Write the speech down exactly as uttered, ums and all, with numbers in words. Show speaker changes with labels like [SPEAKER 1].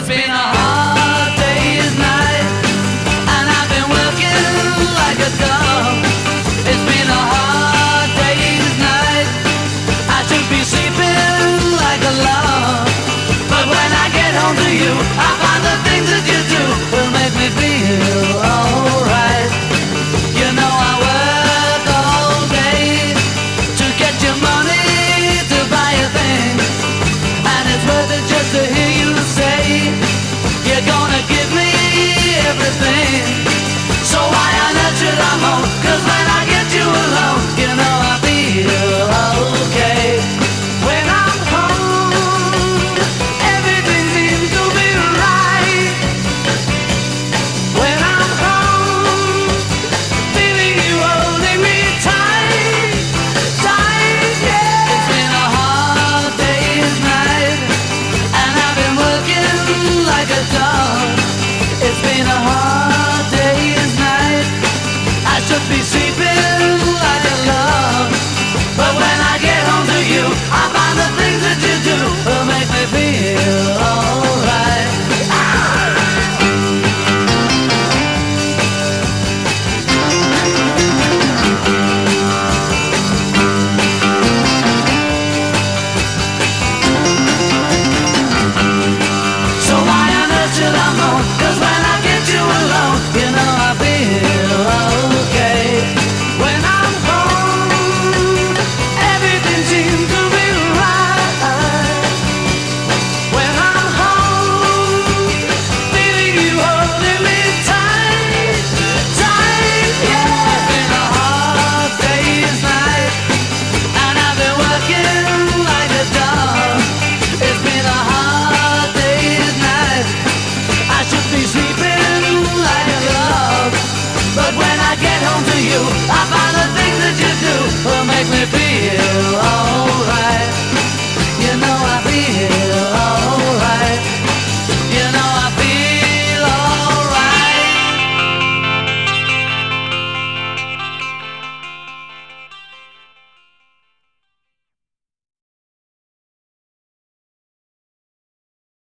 [SPEAKER 1] It's been a hard day's night, and I've been working like a dog. It's been a hard day's night, I should be sleeping like a log. But when I get home to you, I